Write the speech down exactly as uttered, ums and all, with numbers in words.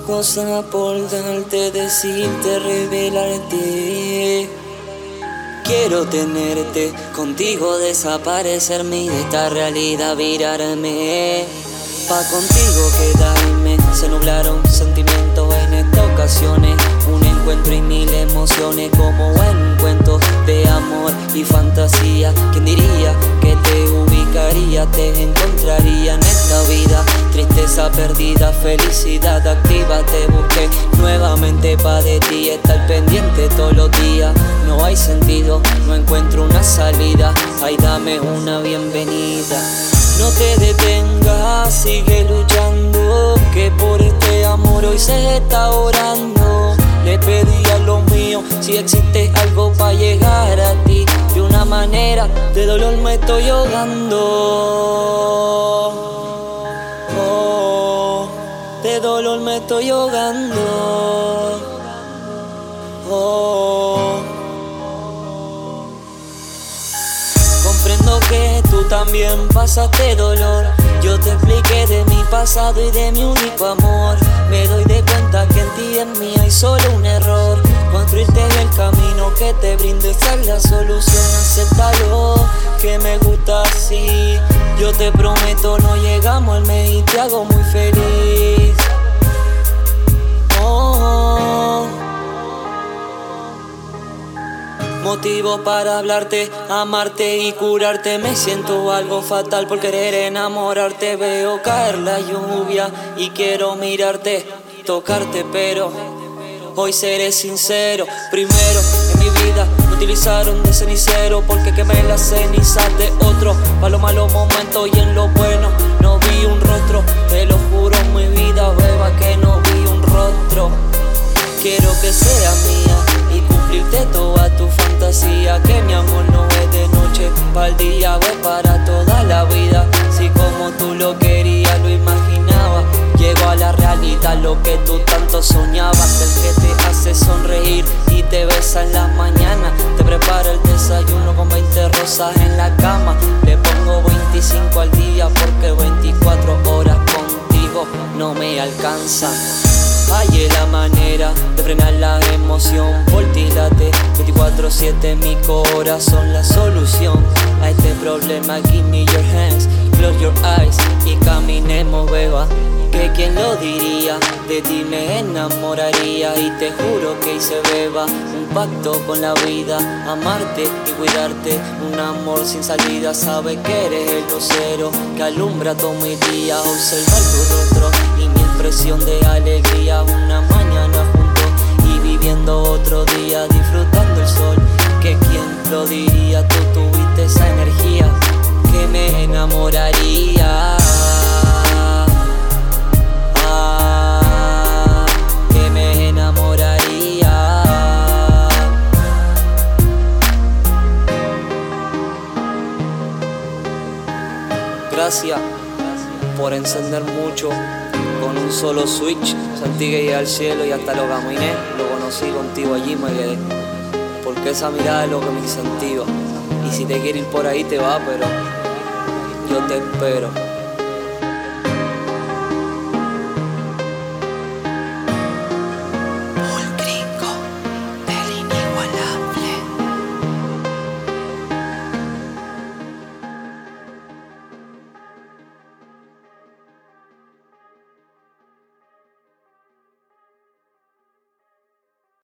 cosas por darte, decirte, revelarte. Quiero tenerte, contigo desaparecerme y de esta realidad virarme. Pa' contigo quedarme, se nublaron sentimientos en estas ocasiones. Un encuentro y mil emociones como buen cuento de amor y fantasía. ¿Quién diría que te ubicaría, te encontraría en esta vida? Tristeza perdida, felicidad activa, te busqué nuevamente pa' de ti estar pendiente todos los días. No hay sentido, no encuentro una salida, ay dame una bienvenida. No te detengas, sigue luchando, que por este amor hoy se está orando. Le pedí a lo mío si existe algo para llegar a ti. De una manera de dolor me estoy ahogando. Oh, de dolor me estoy ahogando. Oh. Comprendo que tú también pasaste dolor. Yo te expliqué de mi pasado y de mi único amor. Me doy de cuenta que en ti y en mí hay solo un error. Construirte el camino que te brinde, esa es la solución. Acéptalo, que me gusta así. Yo te prometo no llegamos al mes y te hago muy feliz. Oh. Motivo para hablarte, amarte y curarte. Me siento algo fatal por querer enamorarte. Veo caer la lluvia y quiero mirarte, tocarte, pero hoy seré sincero. Primero en mi vida me utilizaron de cenicero porque quemé las cenizas de otro. Pa' los malos momentos y en lo bueno no vi un rostro. Te lo juro en mi vida, beba, que no vi un rostro. Quiero que sea mía y cumplirte toda tu fantasía. Que mi amor no es de noche para el día, es para toda la vida. Si como tú lo querías, lo imaginaba, llego a la realidad lo que tú tanto soñabas. El que te hace sonreír y te besa en las mañanas. Te prepara el desayuno con veinte rosas en la cama. Le pongo veinticinco al día porque veinticuatro horas contigo no me alcanzan. Hallé la manera de frenar la emoción, por ti late veinticuatro siete mi corazón. La solución a este problema, give me your hands, close your eyes y caminemos, beba. Que quien lo diría, de ti me enamoraría. Y te juro que hice, beba, un pacto con la vida, amarte y cuidarte. Un amor sin salida, sabe que eres el lucero que alumbra todo mi día. Observar tu rostro y mi expresión de alegría. Una mañana juntos y viviendo otro día, disfrutando el sol. Que quien lo diría, tú tuviste esa energía que me enamoraría. Ah, que me enamoraría. Gracias por encender mucho con un solo switch. Sentí que llegué al cielo y hasta lo caminé. Lo conocí contigo, allí me quedé. Porque esa mirada es lo que me incentiva. Y si te quieres ir por ahí te va, pero yo te espero.